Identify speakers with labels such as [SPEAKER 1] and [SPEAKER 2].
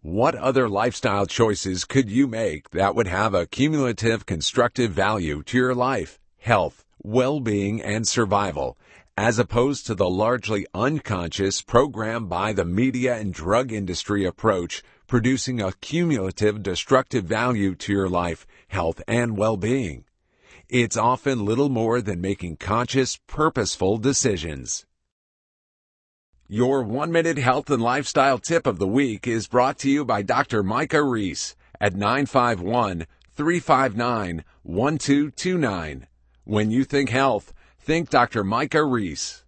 [SPEAKER 1] What other lifestyle choices could you make that would have a cumulative constructive value to your life, health, well-being, and survival, as opposed to the largely unconscious, programmed by the media and drug industry approach, producing a cumulative destructive value to your life, health, and well-being? It's often little more than making conscious, purposeful decisions. Your 1-minute health and lifestyle tip of the week is brought to you by Dr. Micah Reese at 951-359-1229. When you think health, think Dr. Micah Reese.